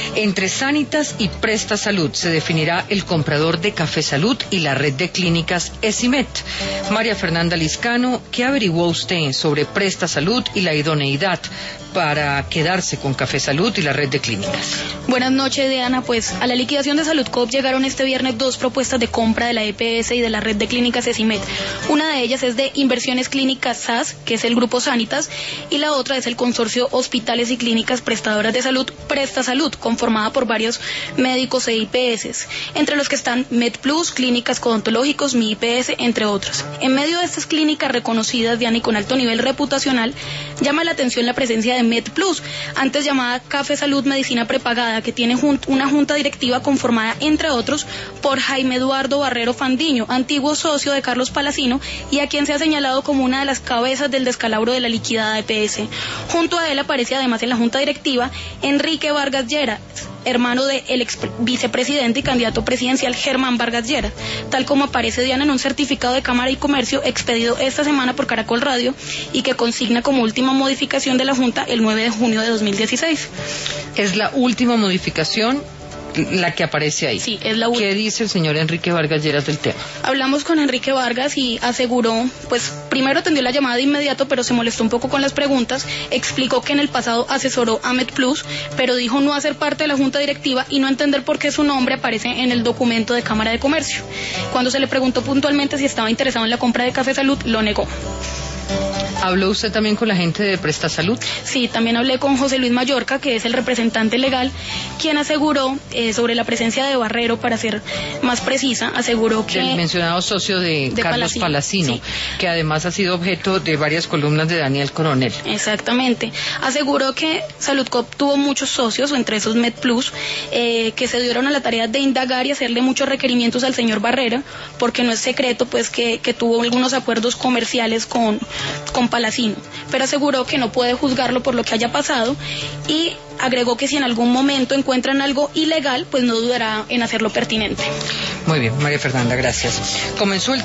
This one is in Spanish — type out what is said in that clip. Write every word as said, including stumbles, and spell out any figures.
Entre Sanitas y Presta Salud se definirá el comprador de Café Salud y la red de clínicas ESIMED. María Fernanda Liscano, ¿qué averiguó usted sobre Presta Salud y la idoneidad para quedarse con Café Salud y la red de clínicas? Buenas noches, Diana. Pues a la liquidación de Saludcoop llegaron este viernes dos propuestas de compra de la E P S y de la red de clínicas ESIMED. Una de ellas es de Inversiones Clínicas S A S, que es el grupo Sanitas, y la otra es el consorcio Hospitales y Clínicas Prestadoras de Salud, Presta Salud, conformada por varios médicos e I P S, entre los que están MedPlus, Clínicas Odontológicos, Mi I P S, entre otros. En medio de estas clínicas reconocidas, Diana, y con alto nivel reputacional, llama la atención la presencia de MedPlus, antes llamada Café Salud Medicina Prepagada, que tiene jun- una junta directiva conformada, entre otros, por Jaime Eduardo Barrero Fandiño, antiguo socio de Carlos Palacino, y a quien se ha señalado como una de las cabezas del descalabro de la liquidada E P S. Junto a él aparece además en la junta directiva Enrique Vargas Lleras, hermano del ex vicepresidente y candidato presidencial Germán Vargas Lleras, tal como aparece, Diana, en un certificado de Cámara y Comercio expedido esta semana por Caracol Radio y que consigna como última modificación de la Junta el nueve de junio de dos mil dieciséis. Es la última modificación la que aparece ahí. Sí, es la última. ¿Qué dice el señor Enrique Vargas Lleras del tema? Hablamos con Enrique Vargas y aseguró, pues primero atendió la llamada de inmediato, pero se molestó un poco con las preguntas, explicó que en el pasado asesoró a MedPlus, pero dijo no hacer parte de la junta directiva y no entender por qué su nombre aparece en el documento de Cámara de Comercio. Cuando se le preguntó puntualmente si estaba interesado en la compra de Café Salud, lo negó. ¿Habló usted también con la gente de Presta Salud? Sí, también hablé con José Luis Mallorca, que es el representante legal, quien aseguró eh, sobre la presencia de Barrero, para ser más precisa, aseguró que... El mencionado socio de, de Carlos Palacino, Palacino, sí, que además ha sido objeto de varias columnas de Daniel Coronel. Exactamente. Aseguró que Saludcoop tuvo muchos socios, entre esos MedPlus, eh, que se dieron a la tarea de indagar y hacerle muchos requerimientos al señor Barrera, porque no es secreto pues que, que tuvo algunos acuerdos comerciales con, con Palacino, pero aseguró que no puede juzgarlo por lo que haya pasado y agregó que si en algún momento encuentran algo ilegal, pues no dudará en hacerlo pertinente. Muy bien, María Fernanda, gracias. Comenzó el